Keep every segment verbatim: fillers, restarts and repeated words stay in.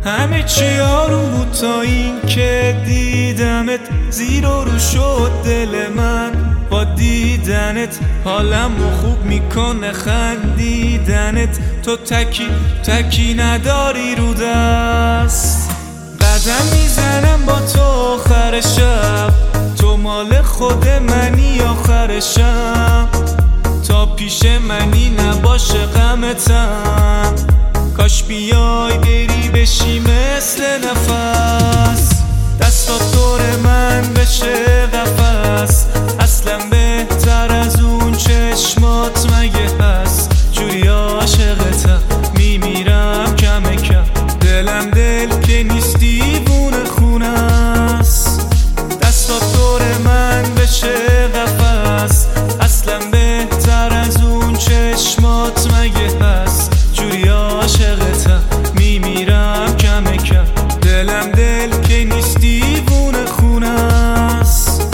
همه چی آروم بود تا این که دیدمت، زیر و رو شد دل من با دیدنت. حالمو خوب میکنه خندیدنت، تو تکی تکی نداری رو دست. قدم میزنم با تو آخر شب، تو مال خود منی آخر شب. تا پیش منی نباشه غمتم، کاش بیای بری بشی مثل نفس. دستات دور من بشه قفس، اصلا بهتر از اون چشمات مگه هست؟ جوری عاشقتم میمیرم کم کم، دلم دل که نیست دیوونه خونه است. دستات دور من بشه قفس، اصلا بهتر از اون چشمات مگه هست؟ جوری عاشقتم میمیرم کم کم، دلم دل که نیست دیوونه خونه است.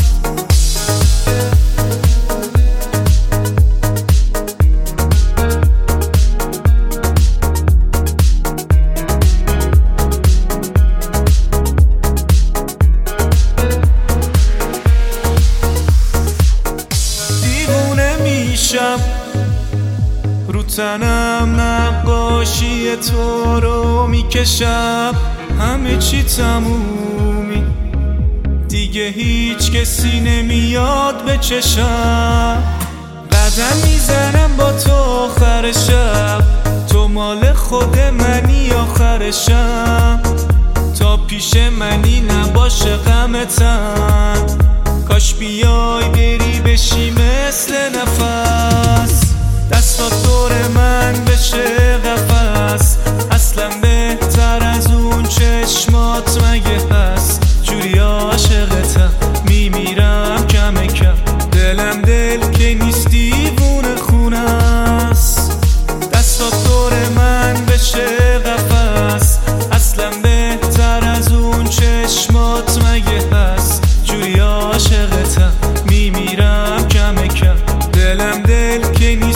دیوونه میشم رو تنم، نقاشی تو رو میکشم. همه چی تمومی دیگه، هیچ کسی نمیاد به چشم. قدم میزنم با تو آخر شب، تو مال خود منی آخر شب. تا پیش منی نباشه غمتم، کاش بیای بری بشی مثل نفس. دستات دور من بشه قفس، اصلا بهتر از اون چشمات مگه هست؟ جوری عاشقتم میمیرم کم کم، دلم دل که نیست دیوونه خونه است. دستات دور من بشه قفس، اصلا بهتر از اون چشمات مگه هست؟ جوری عاشقتم میمیرم کم کم، دلم دل که نیست